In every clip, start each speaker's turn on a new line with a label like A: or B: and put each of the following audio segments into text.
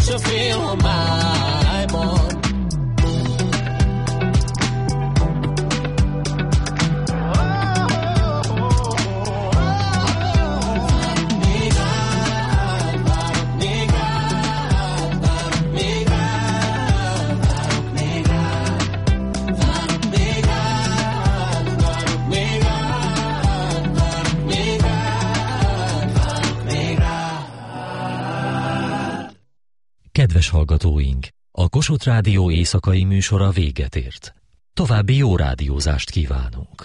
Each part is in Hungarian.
A: zoveel mij, man.
B: Kedves hallgatóink, a Kossuth Rádió éjszakai műsora véget ért. További jó rádiózást kívánunk.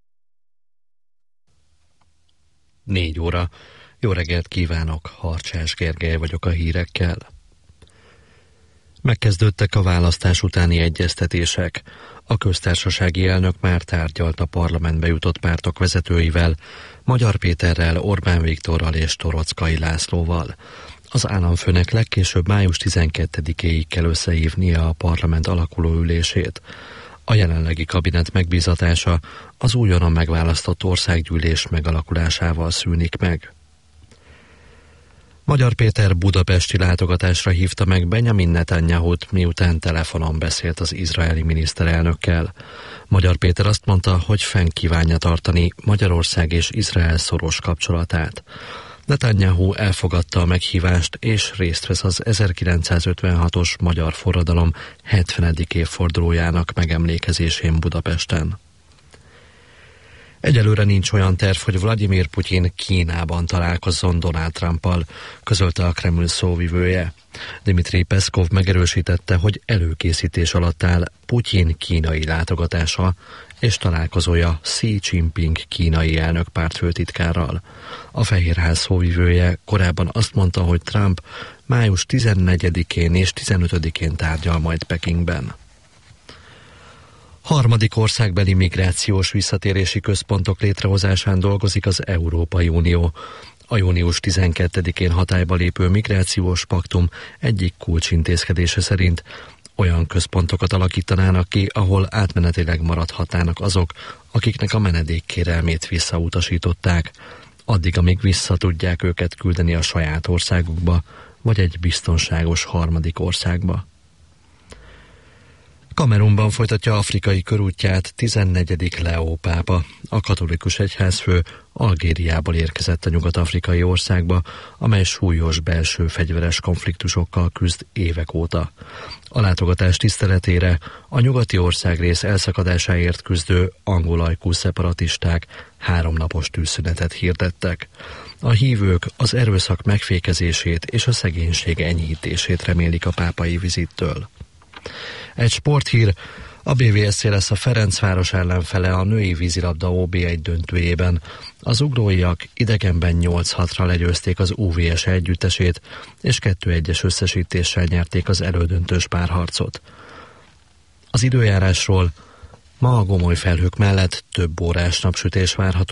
C: 4 óra. Jó reggelt kívánok, Harcsás Gergely vagyok a hírekkel. Megkezdődtek a választás utáni egyeztetések. A köztársasági elnök már tárgyalt a parlamentbe jutott pártok vezetőivel, Magyar Péterrel, Orbán Viktorral és Torockai Lászlóval. Az államfőnek legkésőbb május 12-éig kell összehívnia a parlament alakuló ülését. A jelenlegi kabinet megbízatása az újonnan megválasztott országgyűlés megalakulásával szűnik meg. Magyar Péter budapesti látogatásra hívta meg Benjamin Netanyahut, miután telefonon beszélt az izraeli miniszterelnökkel. Magyar Péter azt mondta, hogy fenn kívánja tartani Magyarország és Izrael szoros kapcsolatát. Netanyahu elfogadta a meghívást és részt vesz az 1956-os magyar forradalom 70. évfordulójának megemlékezésén Budapesten. Egyelőre nincs olyan terv, hogy Vladimir Putyin Kínában találkozzon Donald Trumpal, közölte a Kreml szóvivője. Dmitri Peszkov megerősítette, hogy előkészítés alatt áll Putyin kínai látogatása és találkozója Xi Jinping kínai elnök pártfőtitkárral. A Fehérház szóvivője korábban azt mondta, hogy Trump május 14-én és 15-én tárgyal majd Pekingben. Harmadik országbeli migrációs visszatérési központok létrehozásán dolgozik az Európai Unió. A június 12-én hatályba lépő migrációs paktum egyik kulcsintézkedése szerint olyan központokat alakítanának ki, ahol átmenetileg maradhatnának azok, akiknek a menedékkérelmét visszautasították, addig, amíg vissza tudják őket küldeni a saját országukba, vagy egy biztonságos harmadik országba. Kamerunban folytatja afrikai körútját 14. Leó pápa. A katolikus egyházfő Algériából érkezett a nyugat-afrikai országba, amely súlyos belső fegyveres konfliktusokkal küzd évek óta. A látogatás tiszteletére a nyugati országrész elszakadásáért küzdő angolajkú szeparatisták 3 napos tűzszünetet hirdettek. A hívők az erőszak megfékezését és a szegénység enyhítését remélik a pápai vizittől. Egy sporthír, a BVSC lesz a Ferencváros ellenfele a női vízilabda OB1 döntőjében. Az ugróiak idegenben 8-6-ra legyőzték az UVS együttesét, és 2-1-es összesítéssel nyerték az elődöntős párharcot. Az időjárásról: ma a gomoly felhők mellett több órás napsütés várható.